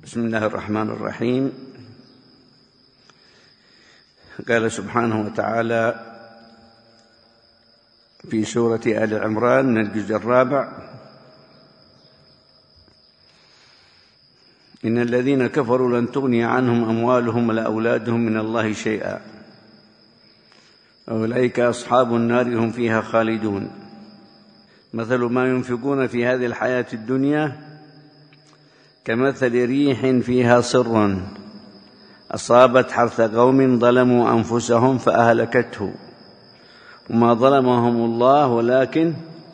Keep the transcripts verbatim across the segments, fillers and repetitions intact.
بسم الله الرحمن الرحيم. قال سبحانه وتعالى في سورة آل عمران من الجزء الرابع: إن الذين كفروا لن تغني عنهم أموالهم ولا أولادهم من الله شيئا أولئك أصحاب النار هم فيها خالدون. مثل ما ينفقون في هذه الحياة الدنيا كمثل ريح فيها صر أصابت حرث قوم ظلموا أنفسهم فأهلكته وما ظلمهم الله ولكن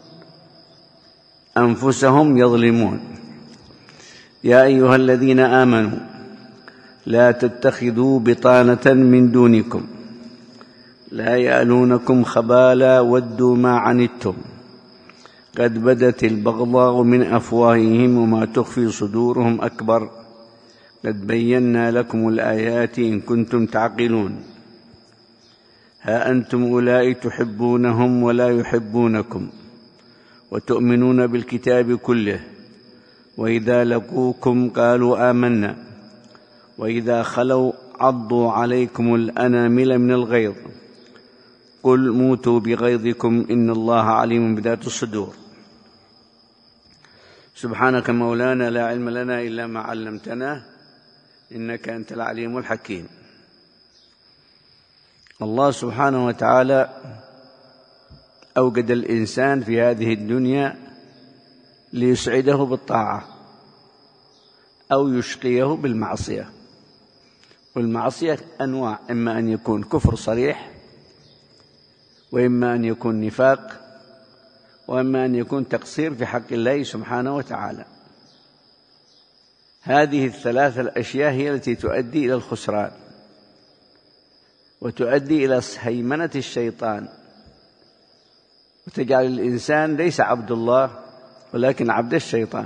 أنفسهم يظلمون. يا أيها الذين آمنوا لا تتخذوا بطانة من دونكم لا يألونكم خبالا ودوا ما عنتم قد بدت البغضاء من أفواههم وما تخفي صدورهم أكبر قد بينا لكم الآيات إن كنتم تعقلون. ها أنتم أولئك تحبونهم ولا يحبونكم وتؤمنون بالكتاب كله وإذا لقوكم قالوا آمنا وإذا خلوا عضوا عليكم الأنامل من الغيظ قل موتوا بغيظكم إن الله عليم بذات الصدور. سبحانك مولانا لا علم لنا إلا ما علمتنا إنك أنت العليم الحكيم. الله سبحانه وتعالى أوجد الإنسان في هذه الدنيا ليسعده بالطاعة أو يشقيه بالمعصية، والمعصية أنواع: إما أن يكون كفر صريح، وإما أن يكون نفاق، وإما أن يكون تقصير في حق الله سبحانه وتعالى. هذه الثلاث الأشياء هي التي تؤدي إلى الخسران وتؤدي إلى هيمنة الشيطان وتجعل الإنسان ليس عبد الله ولكن عبد الشيطان.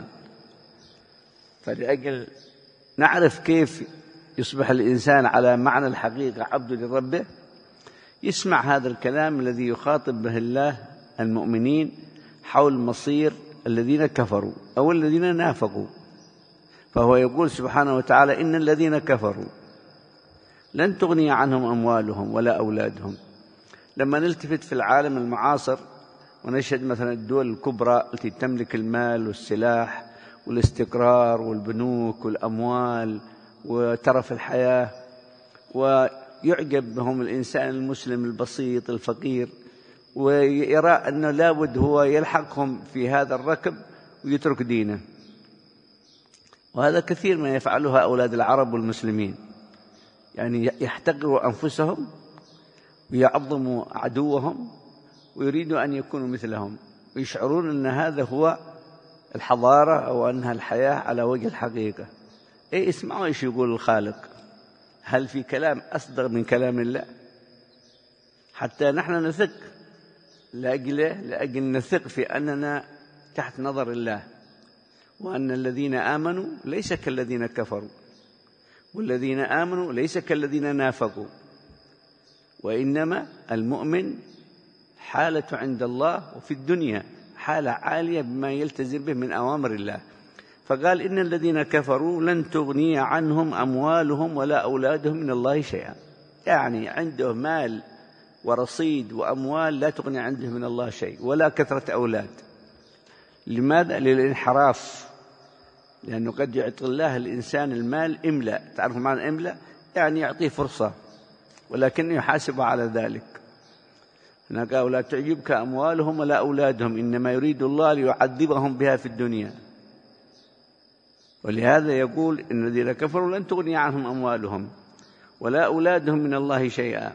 فلأجل نعرف كيف يصبح الإنسان على معنى الحقيقة عبد لربه، يسمع هذا الكلام الذي يخاطب به الله المؤمنين حول مصير الذين كفروا أو الذين نافقوا. فهو يقول سبحانه وتعالى: إن الذين كفروا لن تغني عنهم أموالهم ولا أولادهم. لما نلتفت في العالم المعاصر ونشهد مثلا الدول الكبرى التي تملك المال والسلاح والاستقرار والبنوك والأموال وترف الحياة، ويعجب بهم الإنسان المسلم البسيط الفقير، ويرى أنه لابد هو يلحقهم في هذا الركب ويترك دينه. وهذا كثير ما يفعله أولاد العرب والمسلمين، يعني يحتقروا أنفسهم ويعظموا عدوهم ويريدوا أن يكونوا مثلهم، ويشعرون أن هذا هو الحضارة أو أنها الحياة على وجه الحقيقة. إيه، اسمعوا إيش يقول الخالق. هل في كلام أصدق من كلام الله؟ حتى نحن نثق لأجله لأجل نثق في أننا تحت نظر الله، وأن الذين آمنوا ليس كالذين كفروا، والذين آمنوا ليس كالذين نافقوا، وإنما المؤمن حالة عند الله وفي الدنيا حالة عالية بما يلتزم به من أوامر الله. فقال: إن الذين كفروا لن تغني عنهم أموالهم ولا أولادهم من الله شيئا. يعني عنده مال ورصيد وأموال لا تغني عنده من الله شيء، ولا كثرة أولاد. لماذا؟ للانحراف. لأنه قد يعطي الله الإنسان المال إملاء. تعرفوا معنى إملاء؟ يعني يعطيه فرصة ولكنه يحاسب على ذلك. هنا قال: لا تعجبك أموالهم ولا أولادهم إنما يريد الله ليعذبهم بها في الدنيا. ولهذا يقول: إن الذين كفروا لن تغني عنهم أموالهم ولا أولادهم من الله شيئا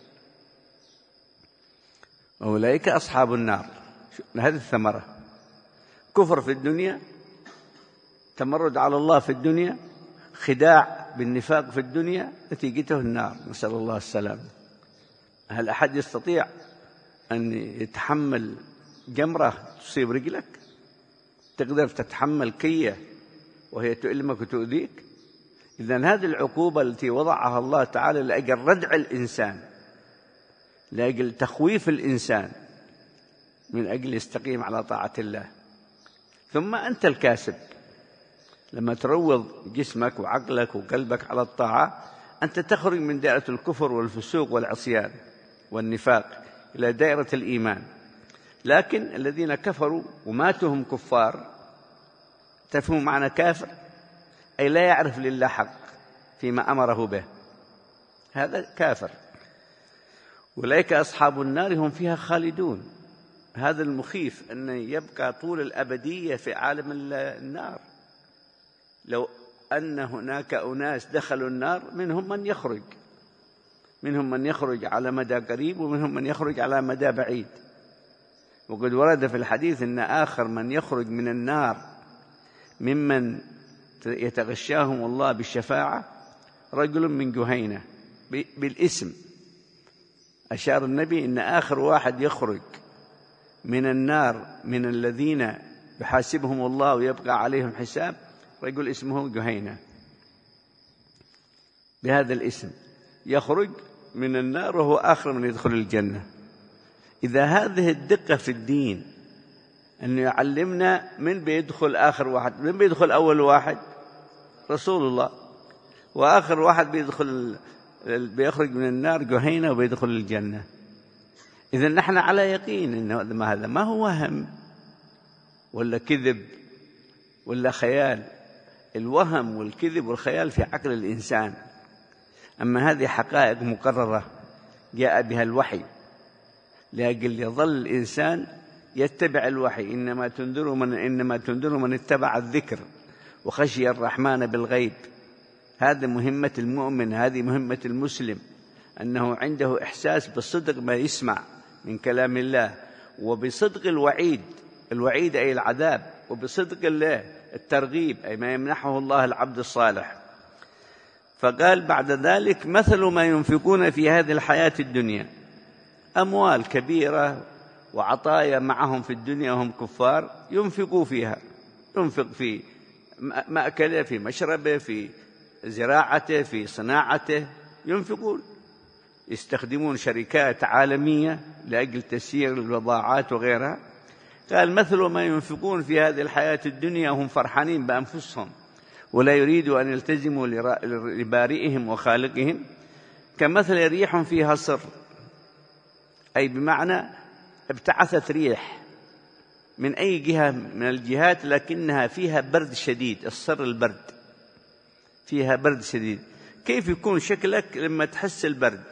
أولئك أصحاب النار. هذه الثمرة: كفر في الدنيا، تمرد على الله في الدنيا، خداع بالنفاق في الدنيا، نتيجته النار، نسأل الله السلام. هل أحد يستطيع أن يتحمل جمرة تصيب رجلك؟ تقدر تتحمل كية وهي تؤلمك وتؤذيك؟ إذن هذه العقوبة التي وضعها الله تعالى لأجل ردع الإنسان، لأجل تخويف الإنسان من أجل يستقيم على طاعة الله. ثم أنت الكاسب، لما تروض جسمك وعقلك وقلبك على الطاعة أنت تخرج من دائرة الكفر والفسوق والعصيان والنفاق إلى دائرة الإيمان. لكن الذين كفروا وماتوا هم كفار، تفهم معنى كافر؟ أي لا يعرف لله حق فيما أمره به، هذا كافر. أولئك أصحاب النار هم فيها خالدون. هذا المخيف أن يبقى طول الأبدية في عالم النار. لو أن هناك أناس دخلوا النار منهم من يخرج، منهم من يخرج على مدى قريب ومنهم من يخرج على مدى بعيد. وقد ورد في الحديث أن آخر من يخرج من النار ممن يتغشاهم الله بالشفاعة رجل من جهينة بالاسم. أشار النبي أن آخر واحد يخرج من النار من الذين يحاسبهم الله ويبقى عليهم حساب رجل اسمه جهينة، بهذا الاسم يخرج من النار وهو آخر من يدخل الجنة. إذا هذه الدقة في الدين أنه يعلمنا من بيدخل آخر واحد، من بيدخل أول واحد رسول الله، وآخر واحد بيدخل بيخرج من النار جهينة وبيدخل الجنة. إذا نحن على يقين أن هذا ما هو وهم ولا كذب ولا خيال. الوهم والكذب والخيال في عقل الإنسان، أما هذه حقائق مقررة جاء بها الوحي لأجل يظل الإنسان يتبع الوحي. إنما تنذر من إنما تنذر من اتبع الذكر وخشي الرحمن بالغيب. هذه مهمة المؤمن، هذه مهمة المسلم، أنه عنده إحساس بصدق ما يسمع من كلام الله، وبصدق الوعيد، الوعيد أي العذاب، وبصدق الله الترغيب أي ما يمنحه الله العبد الصالح. فقال بعد ذلك مثل ما ينفقون في هذه الحياة الدنيا، أموال كبيرة وعطايا معهم في الدنيا وهم كفار ينفقوا فيها، ينفق في مأكله، في مشربه، في زراعته، في صناعته، ينفقون، يستخدمون شركات عالمية لأجل تسيير البضاعات وغيرها. قال مثل ما ينفقون في هذه الحياة الدنيا هم فرحانين بأنفسهم ولا يريدوا أن يلتزموا لبارئهم وخالقهم كمثل ريح فيها صر، أي بمعنى ابتعثت ريح من أي جهة من الجهات لكنها فيها برد شديد. الصر البرد، فيها برد شديد. كيف يكون شكلك لما تحس البرد؟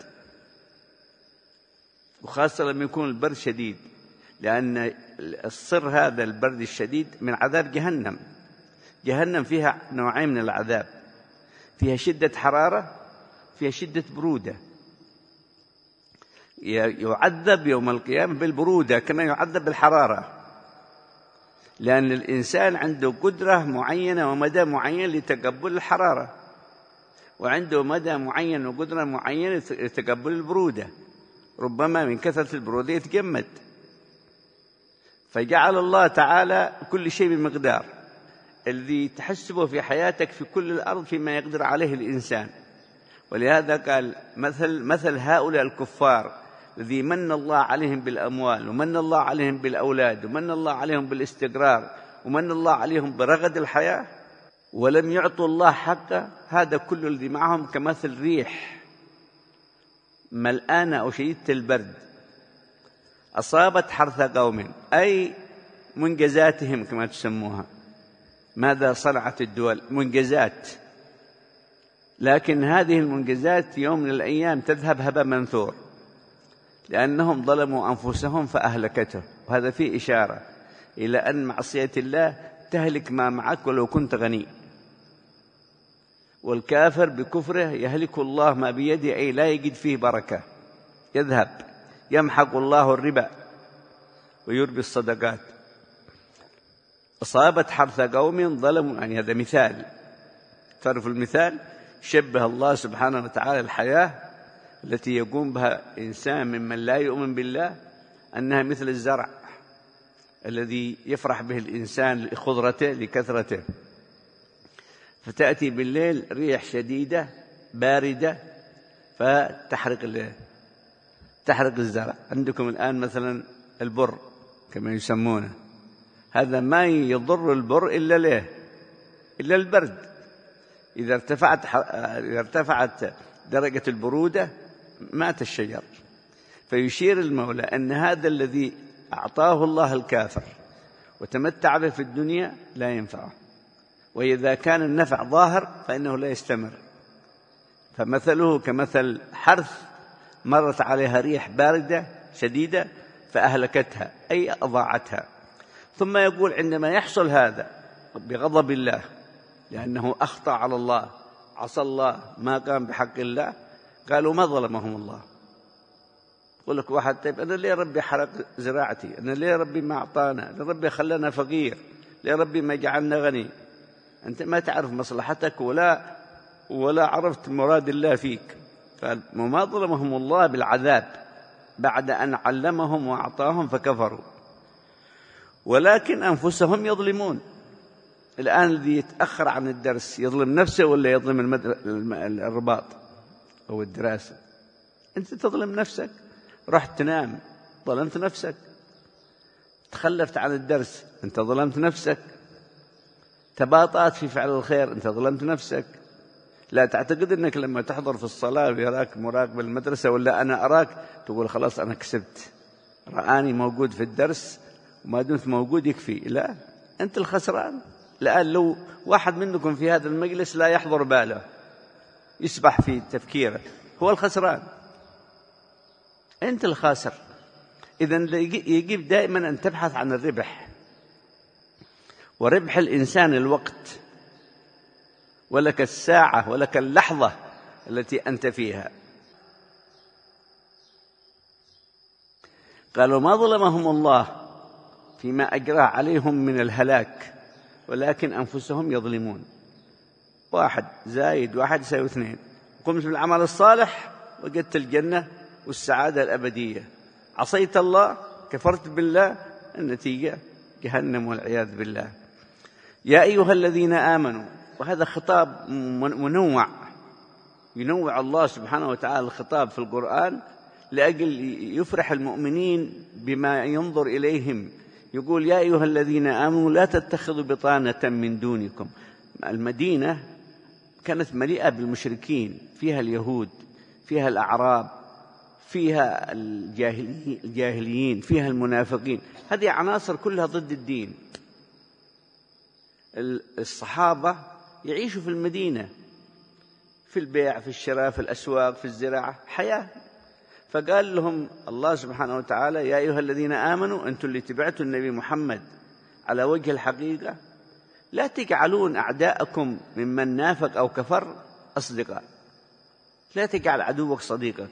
وخاصة لما يكون البرد شديد، لأن الصر هذا البرد الشديد من عذاب جهنم. جهنم فيها نوعين من العذاب، فيها شدة حرارة، فيها شدة برودة. يعذب يوم القيامة بالبرودة كما يعذب بالحرارة، لأن الإنسان عنده قدرة معينة ومدى معين لتقبل الحرارة، وعنده مدى معين وقدرة معينة لتقبل البرودة. ربما من كثرة البرودة يتجمد. فجعل الله تعالى كل شيء بمقدار، الذي تحسبه في حياتك في كل الأرض فيما يقدر عليه الإنسان. ولهذا قال مثل مثل هؤلاء الكفار الذي من الله عليهم بالأموال، ومن الله عليهم بالأولاد، ومن الله عليهم بالاستقرار، ومن الله عليهم برغد الحياة، ولم يعطوا الله حقه. هذا كل الذي معهم كمثل ريح ملآنة أو شديدة البرد أصابت حرث قوم، أي منجزاتهم كما تسموها. ماذا صنعت الدول؟ منجزات، لكن هذه المنجزات يوم من الأيام تذهب هباء منثور، لأنهم ظلموا أنفسهم فأهلكته. وهذا فيه إشارة إلى أن معصية الله تهلك ما معك ولو كنت غني. والكافر بكفره يهلك الله ما بيده، أي لا يجد فيه بركة، يذهب. يمحق الله الربا ويربي الصدقات. أصابت حرث قوم ظلموا، يعني هذا مثال. تعرف المثال؟ شبه الله سبحانه وتعالى الحياة التي يقوم بها إنسان ممن لا يؤمن بالله أنها مثل الزرع الذي يفرح به الإنسان لخضرته لكثرته. فتأتي بالليل ريح شديدة باردة فتحرق تحرق الزرع. عندكم الآن مثلا البر كما يسمونه، هذا ما يضر البر إلا ليه؟ إلا البرد. إذا ارتفعت إذا ارتفعت درجة البرودة مات الشجر. فيشير المولى أن هذا الذي أعطاه الله الكافر وتمتع به في الدنيا لا ينفعه، وإذا كان النفع ظاهر فإنه لا يستمر. فمثله كمثل حرث مرت عليها ريح باردة شديدة فأهلكتها، أي أضاعتها. ثم يقول عندما يحصل هذا بغضب الله لأنه أخطأ على الله، عصى الله، ما قام بحق الله، قالوا ما ظلمهم الله. يقول لك واحد طيب أنا ليه ربي حرق زراعتي؟ أنا ليه ربي ما أعطانا؟ ليه ربي خلانا فقير؟ ليه ربي ما جعلنا غني؟ أنت ما تعرف مصلحتك ولا ولا عرفت مراد الله فيك. فما ظلمهم الله بالعذاب بعد أن علمهم وأعطاهم فكفروا، ولكن أنفسهم يظلمون. الآن الذي يتأخر عن الدرس يظلم نفسه ولا يظلم المدر... الرباط أو الدراسة؟ أنت تظلم نفسك، رحت تنام ظلمت نفسك، تخلفت عن الدرس أنت ظلمت نفسك، تباطأت في فعل الخير أنت ظلمت نفسك. لا تعتقد أنك لما تحضر في الصلاة ويراك مراقب المدرسة ولا أنا أراك تقول خلاص أنا كسبت، رآني موجود في الدرس وما دمت موجود يكفي. لا، أنت الخسران. الآن لو واحد منكم في هذا المجلس لا يحضر باله يسبح في تفكيره هو الخسران، أنت الخاسر. إذن يجب دائما أن تبحث عن الربح، وربح الإنسان الوقت، ولك الساعة ولك اللحظة التي أنت فيها. قالوا ما ظلمهم الله فيما أجرى عليهم من الهلاك ولكن أنفسهم يظلمون. واحد زايد واحد يساوي اثنين، قمت بالعمل الصالح وجدت الجنة والسعادة الأبدية، عصيت الله كفرت بالله النتيجة جهنم والعياذ بالله. يا أيها الذين آمنوا، وهذا خطاب منوع، ينوع الله سبحانه وتعالى الخطاب في القرآن لأجل يفرح المؤمنين بما ينظر إليهم. يقول يا أيها الذين آمنوا لا تتخذوا بطانة من دونكم. المدينة كانت مليئة بالمشركين، فيها اليهود، فيها الأعراب، فيها الجاهليين، فيها المنافقين. هذه عناصر كلها ضد الدين. الصحابة يعيشوا في المدينة، في البيع، في الشراء، في الأسواق، في الزراعة، حياة. فقال لهم الله سبحانه وتعالى يا أيها الذين آمنوا أنتم اللي تبعتوا النبي محمد على وجه الحقيقة لا تجعلون أعداءكم ممن نافق أو كفر أصدقاء. لا تجعل عدوك صديقك.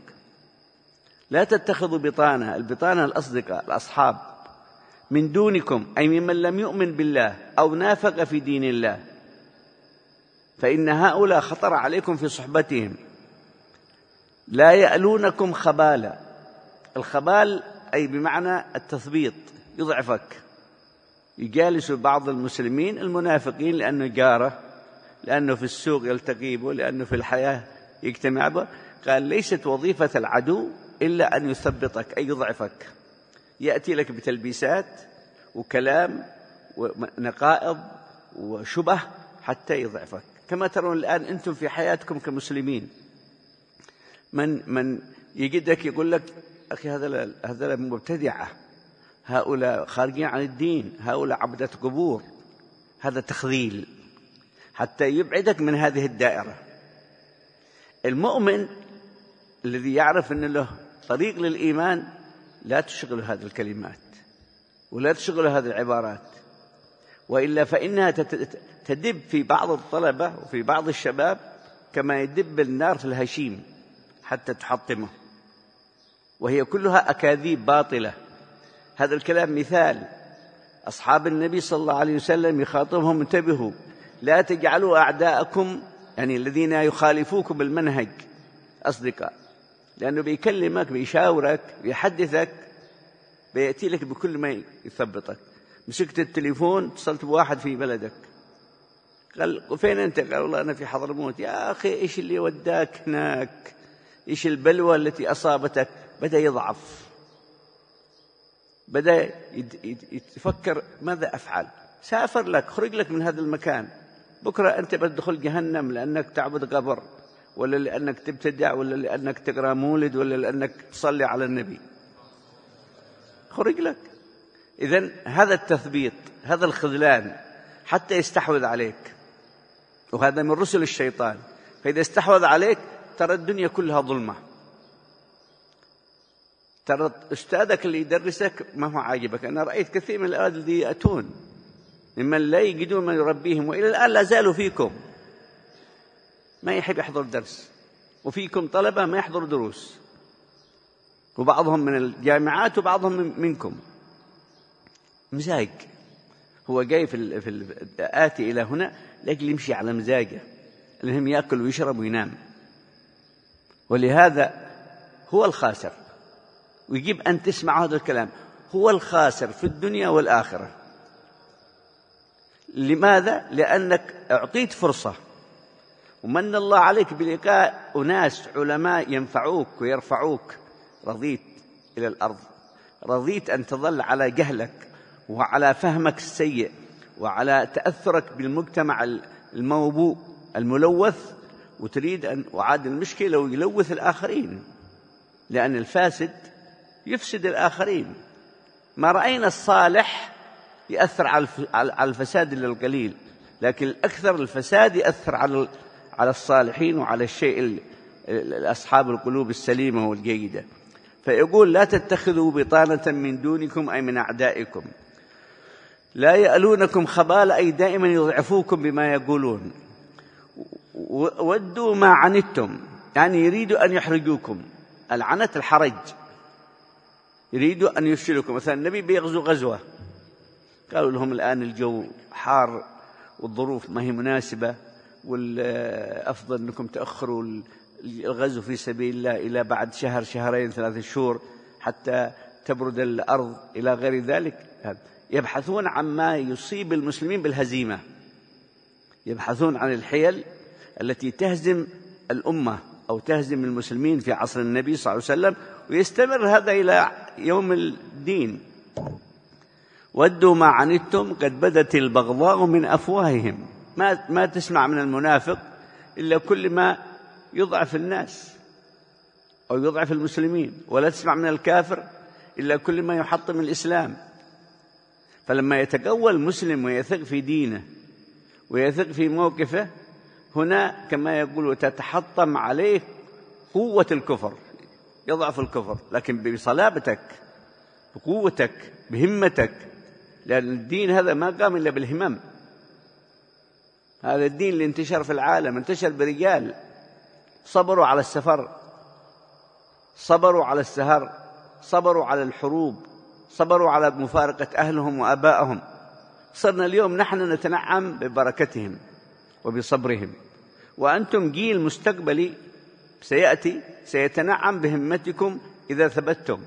لا تتخذوا بطانة، البطانة الأصدقاء الأصحاب، من دونكم أي ممن لم يؤمن بالله أو نافق في دين الله، فإن هؤلاء خطر عليكم في صحبتهم. لا يألونكم خبالا. الخبال أي بمعنى التثبيط، يضعفك. يجالس بعض المسلمين المنافقين لأنه جاره، لأنه في السوق يلتقي به، لأنه في الحياة يجتمع به. قال ليست وظيفة العدو إلا أن يثبطك أي يضعفك، يأتي لك بتلبيسات وكلام ونقائض وشبه حتى يضعفك. كما ترون الآن أنتم في حياتكم كمسلمين، من من يجدك يقول لك أخي هذا هذا مبتدعة، هؤلاء خارجين عن الدين، هؤلاء عبدة قبور. هذا تخذيل حتى يبعدك من هذه الدائرة. المؤمن الذي يعرف أن له طريق للإيمان لا تشغل هذه الكلمات ولا تشغل هذه العبارات، وإلا فإنها تدب في بعض الطلبة وفي بعض الشباب كما يدب النار في الهشيم حتى تحطمه، وهي كلها أكاذيب باطلة. هذا الكلام مثال. أصحاب النبي صلى الله عليه وسلم يخاطبهم انتبهوا لا تجعلوا أعداءكم يعني الذين يخالفوكم بالمنهج أصدقاء، لأنه بيكلمك بيشاورك بيحدثك بيأتي لك بكل ما يثبطك. مسكت التليفون اتصلت بواحد في بلدك قال فين أنت؟ قال والله أنا في حضرموت. يا أخي إيش اللي وداك هناك؟ إيش البلوى التي أصابتك؟ بدأ يضعف، بدأ يتفكر ماذا أفعل. سافر لك، خرج لك من هذا المكان، بكرة أنت بتدخل جهنم لأنك تعبد قبر، ولا لأنك تبتدع، ولا لأنك تقرأ مولد، ولا لأنك تصلي على النبي. خرج لك. إذن هذا التثبيط، هذا الخذلان حتى يستحوذ عليك، وهذا من رسل الشيطان. فإذا استحوذ عليك ترى الدنيا كلها ظلمة، ترى أستاذك اللي يدرسك ما هو عاجبك. أنا رأيت كثير من الأولاد الذين يأتون ممن لا يجدون من يربيهم، وإلى الآن لا زالوا فيكم ما يحب يحضر درس، وفيكم طلبة ما يحضر دروس، وبعضهم من الجامعات وبعضهم منكم. مزاج، هو جاي في, في آتي إلى هنا لأجل يمشي على مزاجه، المهم يأكل ويشرب وينام، ولهذا هو الخاسر. ويجب أن تسمع هذا الكلام، هو الخاسر في الدنيا والآخرة. لماذا؟ لأنك أعطيت فرصة، ومن الله عليك بلقاء أناس علماء ينفعوك ويرفعوك، رضيت إلى الأرض، رضيت أن تظل على جهلك وعلى فهمك السيء وعلى تأثرك بالمجتمع الموبوء الملوث، وتريد أن وعاد المشكلة ويلوث الآخرين، لأن الفاسد يفسد الآخرين. ما رأينا الصالح يأثر على الفساد إلا القليل، لكن الأكثر الفساد يأثر على على الصالحين وعلى الشيء أصحاب القلوب السليمة والجيدة. فيقول: لا تتخذوا بطانة من دونكم أي من أعدائكم لا يألونكم خبال، أي دائما يضعفوكم بما يقولون. ودوا ما عنتم، يعني يريدوا أن يحرجوكم. العنت الحرج، يريدوا أن يفشلوكم. مثلا النبي بيغزو غزوة، قالوا لهم الآن الجو حار والظروف ما هي مناسبة، والأفضل أنكم تأخروا الغزو في سبيل الله إلى بعد شهر شهرين ثلاثة شهور حتى تبرد الأرض إلى غير ذلك. يبحثون عما يصيب المسلمين بالهزيمة، يبحثون عن الحيل التي تهزم الأمة أو تهزم المسلمين في عصر النبي صلى الله عليه وسلم، ويستمر هذا إلى يوم الدين. ودوا ما عنتم قد بدت البغضاء من أفواههم. ما, ما تسمع من المنافق إلا كل ما يضعف الناس أو يضعف المسلمين، ولا تسمع من الكافر إلا كل ما يحطم الإسلام. فلما يتقوى المسلم ويثق في دينه ويثق في موقفه، هنا كما يقول تتحطم عليه قوة الكفر، يضعف الكفر، لكن بصلابتك بقوتك بهمتك، لأن الدين هذا ما قام إلا بالهمم. هذا الدين اللي انتشر في العالم انتشر برجال صبروا على السفر، صبروا على السهر، صبروا على الحروب، صبروا على مفارقة أهلهم وآبائهم. صرنا اليوم نحن نتنعم ببركتهم وبصبرهم، وأنتم جيل مستقبلي سيأتي سيتنعم بهمتكم إذا ثبتتم،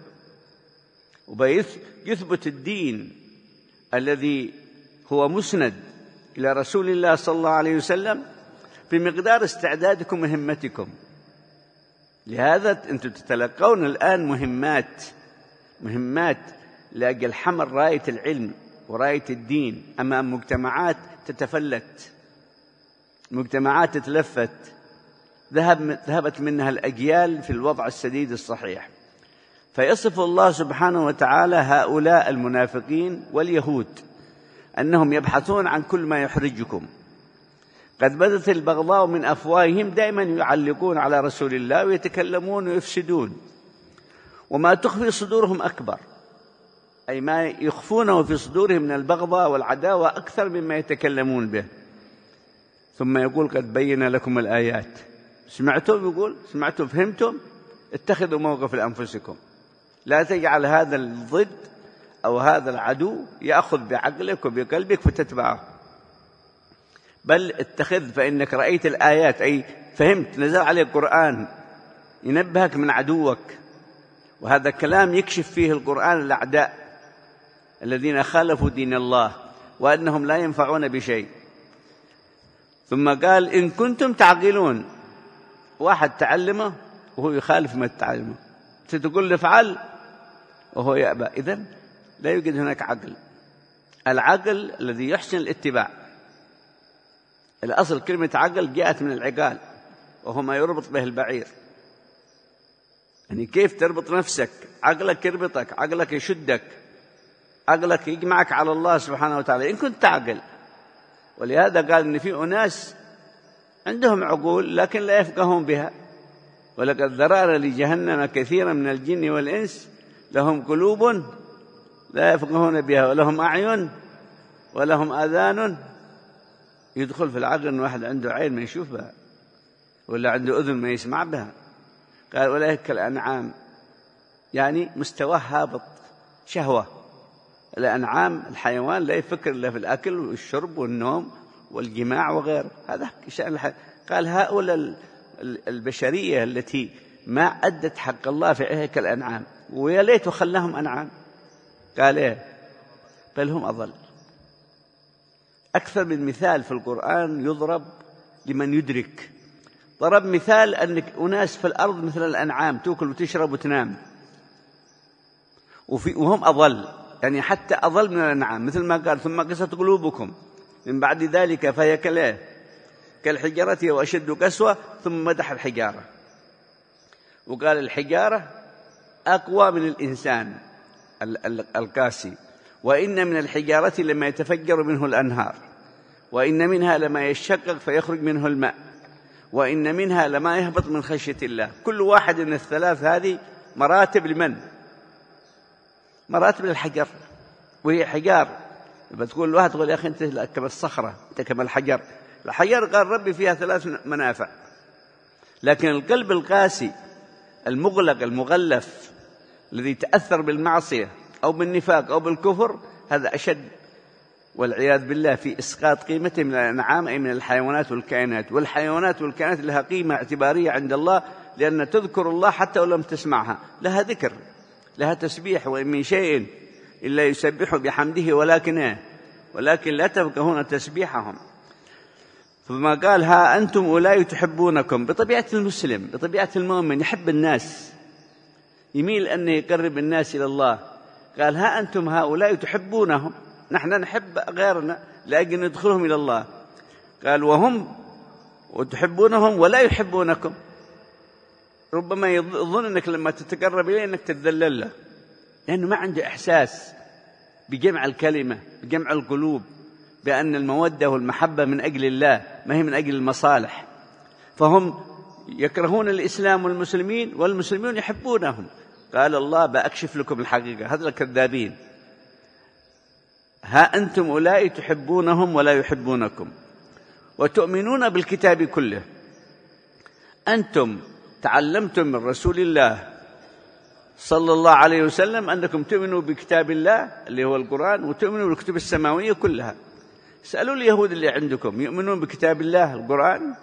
ويثبت الدين الذي هو مسند إلى رسول الله صلى الله عليه وسلم بمقدار استعدادكم وهمتكم. لهذا أنتم تتلقون الآن مهمات مهمات لأجل حمل راية العلم وراية الدين أمام مجتمعات تتفلت، مجتمعات تتلفت، ذهب ذهبت منها الأجيال في الوضع السديد الصحيح. فيصف الله سبحانه وتعالى هؤلاء المنافقين واليهود أنهم يبحثون عن كل ما يحرجكم. قد بدت البغضاء من أفواههم، دائما يعلقون على رسول الله ويتكلمون ويفسدون. وما تخفي صدورهم أكبر، أي ما يخفونه في صدورهم من البغضاء والعداوة أكثر مما يتكلمون به. ثم يقول: قد بين لكم الآيات. سمعتم؟ يقول سمعتم فهمتم؟ اتخذوا موقف لأنفسكم، لا تجعل هذا الضد أو هذا العدو يأخذ بعقلك وبقلبك فتتبعه، بل اتخذ فإنك رأيت الآيات، أي فهمت، نزل عليك القرآن ينبهك من عدوك. وهذا كلام يكشف فيه القرآن الأعداء الذين خالفوا دين الله وأنهم لا ينفعون بشيء. ثم قال: إن كنتم تعقلون. واحد تعلمه وهو يخالف ما تعلمه، تقول له افعل وهو يأبى، إذن لا يوجد هناك عقل. العقل الذي يحسن الاتباع، الأصل كلمة عقل جاءت من العقال، وهو ما يربط به البعير. يعني كيف تربط نفسك؟ عقلك يربطك، عقلك يشدك، عقلك يجمعك على الله سبحانه وتعالى إن كنت تعقل. ولهذا قال إن في أناس عندهم عقول لكن لا يفقهون بها. ولقد ذرأنا لجهنم كثيرا من الجن والإنس لهم قلوب لا يفقهون بها ولهم أعين ولهم آذان. يدخل في العقل أن واحد عنده عين ما يشوف بها، ولا عنده أذن ما يسمع بها. قال أولئك كالأنعام، يعني مستواه هابط، شهوة. الأنعام الحيوان لا يفكر إلا في الأكل والشرب والنوم والجماع وغيره، هذا شأن الحيوان. قال هؤلاء البشرية التي ما أدت حق الله في عيها كالأنعام، ويا ليت خلاهم أنعام. قال إيه؟ بل هم أضل. أكثر من مثال في القرآن يضرب لمن يدرك. ضرب مثال أنك أناس في الأرض مثل الأنعام تأكل وتشرب وتنام، وفي وهم أضل، يعني حتى أضل من الأنعام، مثل ما قال ثم قست قلوبكم من بعد ذلك فهي كالإيه؟ كالحجارة وأشد قسوة. ثم مدح الحجارة وقال الحجارة أقوى من الإنسان القاسي، وإن من الحجارة لما يتفجر منه الأنهار، وإن منها لما يشقق فيخرج منه الماء، وإن منها لما يهبط من خشية الله. كل واحد من الثلاث هذه مراتب لمن؟ مراتب للحجر، وهي حجار. بتقول الواحد تقول يا أخي أنت كما الصخرة، أنت كما الحجر. الحجر قال ربي فيها ثلاث منافع، لكن القلب القاسي المغلق المغلف الذي تأثر بالمعصية أو بالنفاق أو بالكفر، هذا أشد والعياذ بالله في إسقاط قيمته من الأنعام، أي من الحيوانات والكائنات. والحيوانات والكائنات لها قيمة اعتبارية عند الله، لأن تذكر الله حتى ولم تسمعها، لها ذكر، لها تسبيح. وإن من شيء إلا يسبح بحمده ولكن ولكن لا تفقهون تسبيحهم. فما قال ها أنتم أولئك تحبونكم، بطبيعة المسلم، بطبيعة المؤمن يحب الناس، يميل أن يقرب الناس إلى الله. قال ها أنتم هؤلاء تحبونهم، نحن نحب غيرنا لأجل ندخلهم إلى الله. قال وهم وتحبونهم ولا يحبونكم. ربما يظن أنك لما تتقرب إليه أنك تتذلل له، لأنه ما عنده إحساس بجمع الكلمة، بجمع القلوب، بأن المودة والمحبة من أجل الله ما هي من أجل المصالح. فهم يكرهون الإسلام والمسلمين، والمسلمين يحبونهم. قال الله بأكشف لكم الحقيقة، هذا الكذابين. ها أنتم أولئك تحبونهم ولا يحبونكم وتؤمنون بالكتاب كله. أنتم تعلمتم من رسول الله صلى الله عليه وسلم أنكم تؤمنوا بكتاب الله اللي هو القرآن، وتؤمنوا بالكتب السماوية كلها. سألوا اليهود اللي عندكم يؤمنون بكتاب الله القرآن؟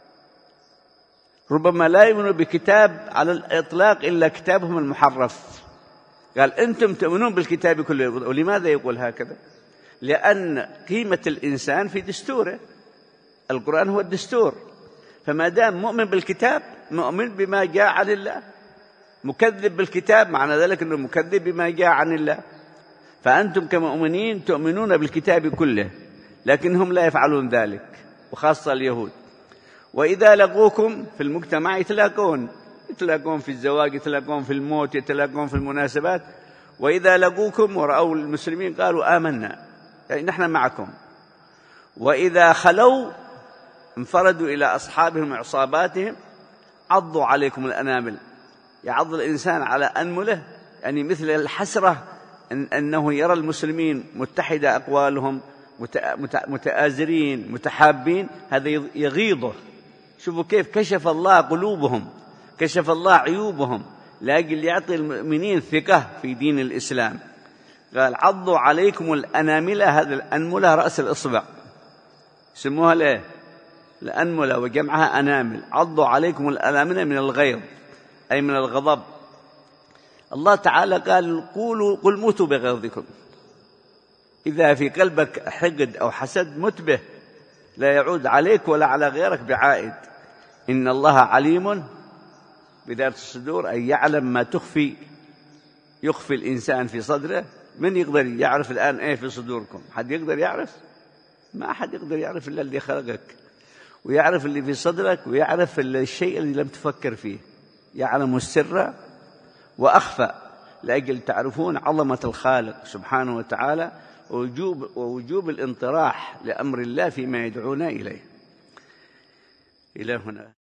ربما لا يؤمنوا بكتاب على الإطلاق إلا كتابهم المحرف. قال أنتم تؤمنون بالكتاب كله. ولماذا يقول هكذا؟ لأن قيمة الإنسان في دستوره، القرآن هو الدستور. فما دام مؤمن بالكتاب مؤمن بما جاء عن الله، مكذب بالكتاب معنى ذلك أنه مكذب بما جاء عن الله. فأنتم كمؤمنين تؤمنون بالكتاب كله، لكنهم لا يفعلون ذلك، وخاصة اليهود. وإذا لقوكم في المجتمع يتلاقون، يتلاقون في الزواج، يتلاقون في الموت، يتلاقون في المناسبات. وإذا لقوكم ورأوا المسلمين قالوا آمنا، يعني نحن معكم. وإذا خلوا انفردوا إلى أصحابهم وعصاباتهم عضوا عليكم الأنامل. يعض الإنسان على أنمله، يعني مثل الحسرة إن أنه يرى المسلمين متحدة أقوالهم، متآزرين متحابين، هذا يغيظه. شوفوا كيف كشف الله قلوبهم، كشف الله عيوبهم لأجل يعطي المؤمنين ثقة في دين الإسلام. قال عضوا عليكم الأناملة، هذا الأنملة رأس الإصبع سموها ليه الأنملة وجمعها أنامل. عضوا عليكم الأناملة من الغيظ أي من الغضب. الله تعالى قال قولوا قل موتوا بغيظكم. إذا في قلبك حقد أو حسد مت به، لا يعود عليك ولا على غيرك بعائد. إن الله عليم بذات الصدور، أي يعلم ما تخفي يخفي الإنسان في صدره. من يقدر يعرف الآن إيه في صدوركم؟ حد يقدر يعرف؟ ما أحد يقدر يعرف إلا اللي خلقك ويعرف اللي في صدرك، ويعرف الشيء الذي لم تفكر فيه، يعلم السر وأخفى، لأجل تعرفون عظمة الخالق سبحانه وتعالى ووجوب, ووجوب الانطراح لأمر الله فيما يدعونا إليه. إلى هنا.